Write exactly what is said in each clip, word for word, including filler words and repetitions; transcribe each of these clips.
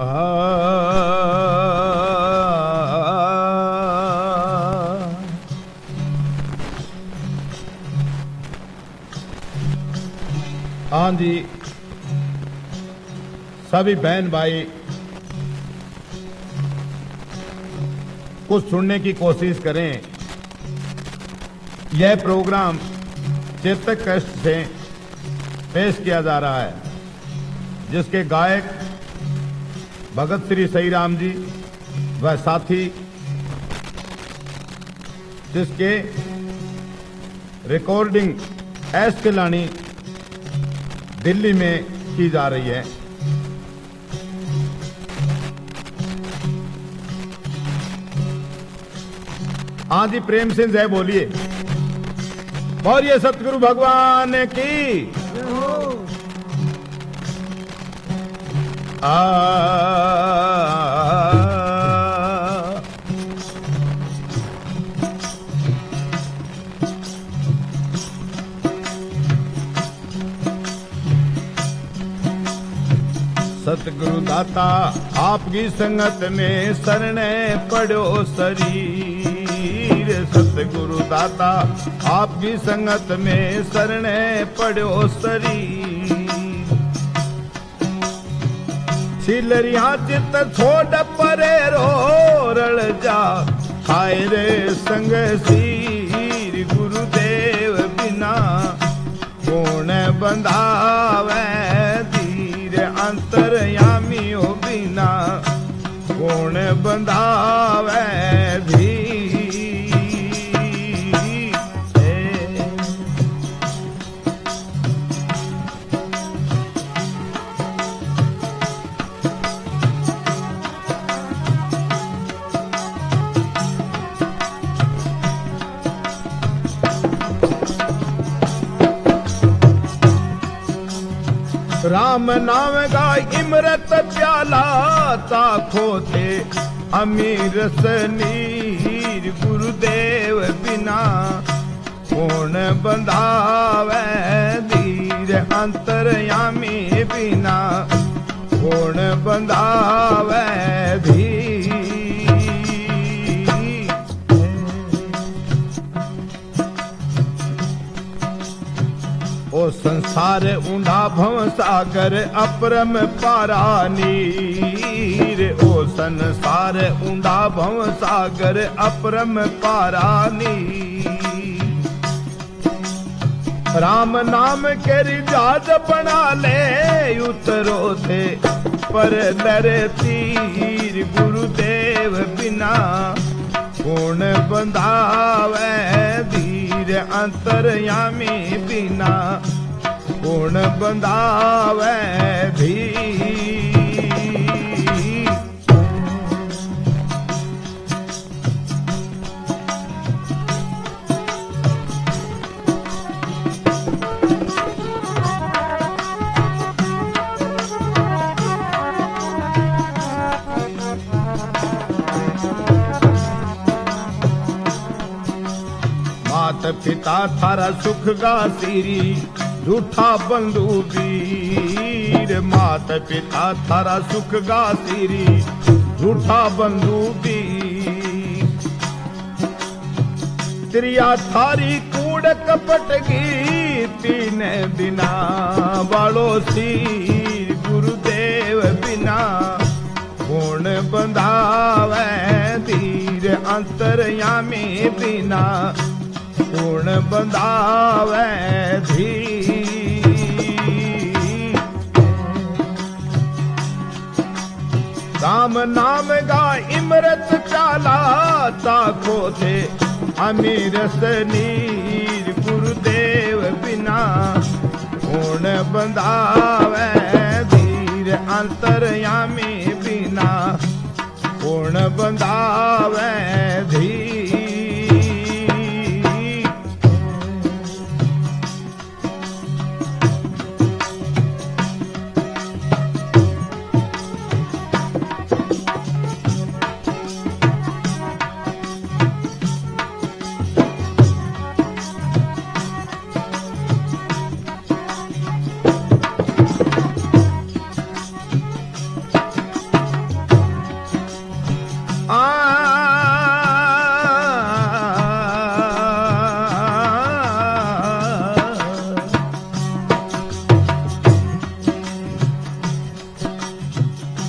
हाँ जी, सभी बहन भाई कुछ सुनने की कोशिश करें। यह प्रोग्राम चेतक कष्ट से पेश किया जा रहा है, जिसके गायक भगत श्री सही राम जी व साथी, जिसके रिकॉर्डिंग एस किलानी दिल्ली में की जा रही है। हाँ जी, प्रेम से जय बोलिए। और ये सतगुरु भगवान की आ सतगुरु दाता आपकी संगत में शरणे पड़ो शरीर। सतगुरु दाता आपकी संगत में शरणे पड़ो शरीर। सिलरिया चित छोड़ परे रो रल जा खाए रे संग सीर। गुरुदेव बिना कौन बंधावे अंतरयामी हो बिना कौन बंधावे धीर। राम नाम का इमरत प्याला ताखो थे अमीर सनीर। गुरुदेव बिना कौन बंधावे धीर। अंतरयामी बिना कौन बंधावे धीर। ओ संसार ऊंडा भव सागर अपरम पारा नीर। ओ संसार ऊंडा भव सागर अपरम पारा नीर। राम नाम के रिजाज बना ले उतरो थे पर लर तीर। गुरुदेव बिना कौन बंधावे धीर। अंतरयामी बिना कौन बंधावे धीर। पिता थारा सुख गा सीरी झूठा बंधु वीर। मात पिता थारा सुख गा सीरी झूठा बंधु वीर। त्रिया थारी कूड़ कपट की तीन बिना वालो सीर। गुरुदेव बिना कौन बंधावे धीर। अंतरयामी बिना कौन बंधावे धीर। राम नाम गा इमरत चाला ताको थे अमीर सनीर। गुरुदेव बिना कौन बंधावे धीर। अंतरयामी बिना कौन बंधावे धीर।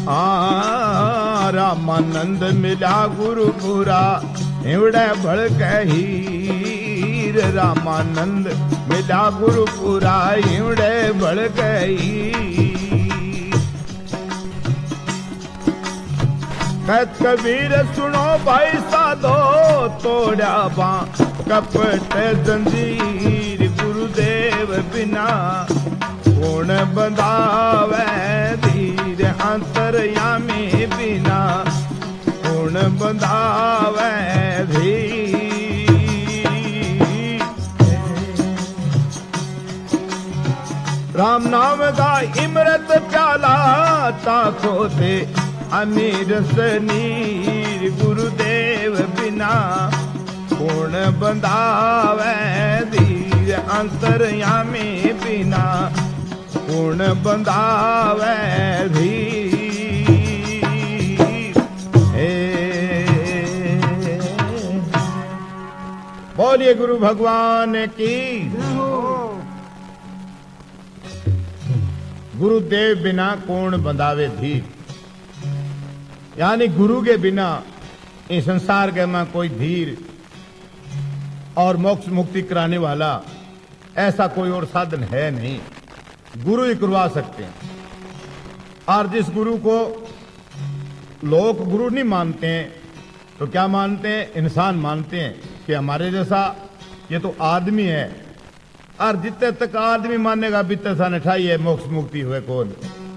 आ रामानंद मिला गुरुपुरा हिवड़े भड़क हीर रामानंद मिला गुरुपुरा हिवड़े भड़क हीर कहत कबीर सुनो भाई साधो तोड़ा बा कपट जंजीर गुरुदेव बिना कौन बंधावे धीर अंतरयामी बिना कौन बंधावे धीर राम नाम का इमरत प्याला ताको दे अमीर सनीर गुरुदेव बिना कौन बंधावे धीर अंतरयामी बिना कौन बंधावे धीर बोलिए गुरु भगवान की। गुरुदेव बिना कौन बंधावे धीर, यानी गुरु के बिना इस संसार के में कोई धीर और मोक्ष मुक्ति कराने वाला ऐसा कोई और साधन है नहीं। गुरु ही करवा सकते हैं। और जिस गुरु को लोग गुरु नहीं मानते हैं तो क्या मानते हैं? इंसान मानते हैं कि हमारे जैसा ये तो आदमी है, और जितने तक आदमी मानेगा बीते सा निठाई है मोक्ष मुक्ति हुए कौन।